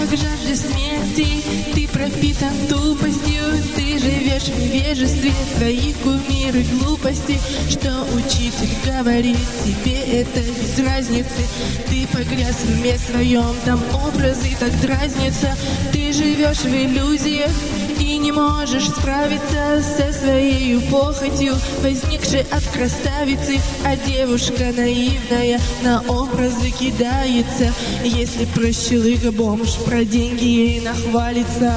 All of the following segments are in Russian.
к жажде смерти, ты пропитан тупостью, ты живешь в невежестве, твои кумиры глупости. Что учитель говорит тебе, это без разницы. Ты погряз в уме своем, там образы так дразнятся. Ты живешь в иллюзиях и не можешь справиться со своей похотью, возникшей от красавицы. А девушка наивная на образы кидается, если прощелыга бомж про деньги ей нахвалится.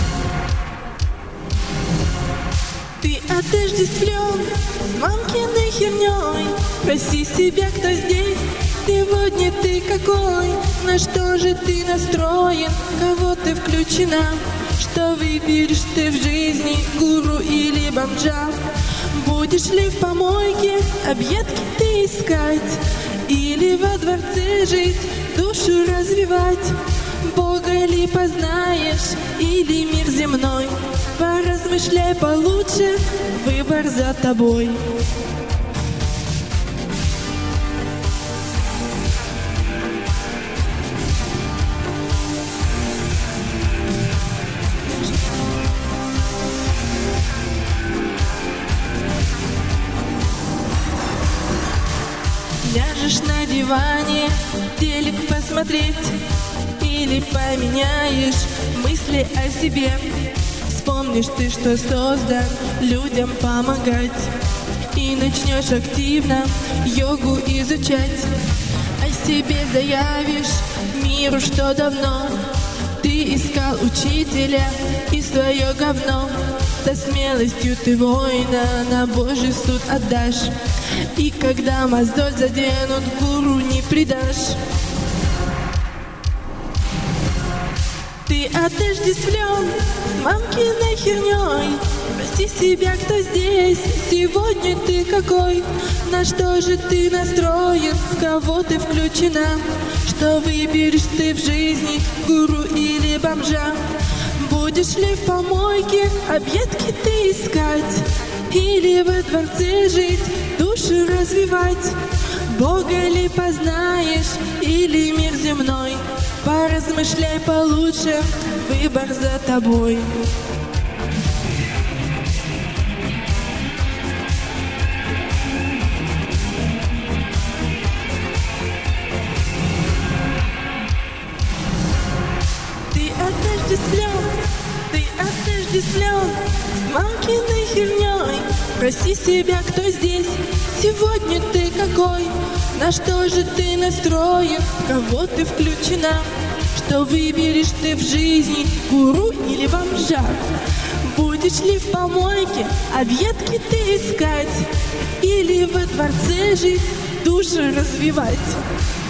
Ты отождествлен с мамкиной херней, спроси себя, кто здесь. Сегодня ты какой? На что же ты настроен? Кого ты включена? Что выберешь ты в жизни, гуру или бомжа? Будешь ли в помойке объедки ты искать? Или во дворце жить, душу развивать? Бога ли познаешь, или мир земной? Поразмышляй получше, выбор за тобой. Ляжешь на диване, телек посмотреть, или поменяешь мысли о себе. Вспомнишь ты, что создан людям помогать, и начнешь активно йогу изучать. О себе заявишь миру, что давно ты искал учителя и свое говно. Со смелостью ты воина на Божий суд отдашь, и когда мозоль заденут, гуру не предашь. Ты отождествлен с мамкиной херней, прости себя, кто здесь. Сегодня ты какой? На что же ты настроен? В кого ты включена? Что выберешь ты в жизни, гуру или бомжа? Будешь ли в помойке объедки ты искать? Или во дворце жить, душу развивать? Бога ли познаешь, или мир земной? Поразмышляй получше, выбор за тобой. Ты отождествлен с мамкиной херней. Проси себя, кто здесь. Сегодня ты какой? На что же ты настроен? В кого ты включена? Что выберешь ты в жизни, гуру или бомжа? Будешь ли в помойке объедки ты искать? Или во дворце жить, душу развивать?